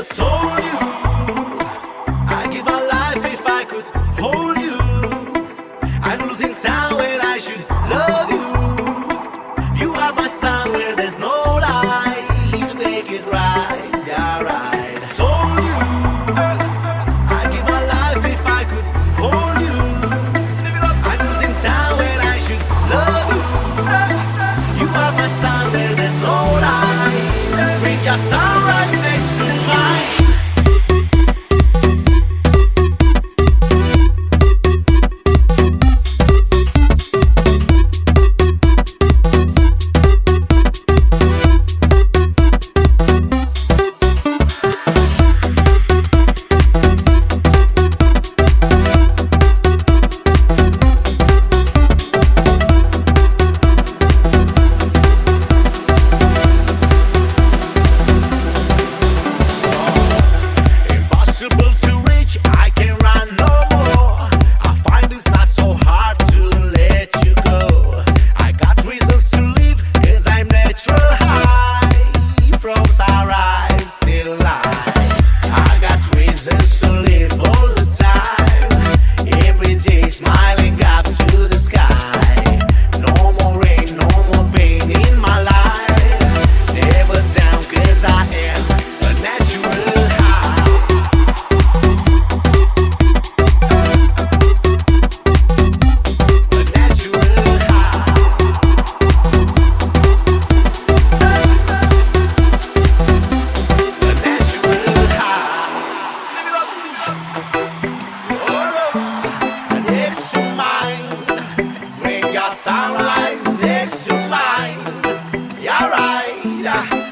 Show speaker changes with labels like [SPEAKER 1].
[SPEAKER 1] told you I'd give my life if I could hold you. I'm losing time when I should love you. You are my sun where there's no light. Make it rise, yeah, right. I told you I'd give my life if I could hold you. I'm losing time when I should love you. You are my sun where there's no light. Bring your sunrise next to mine. Sunrise next to mine, you're right.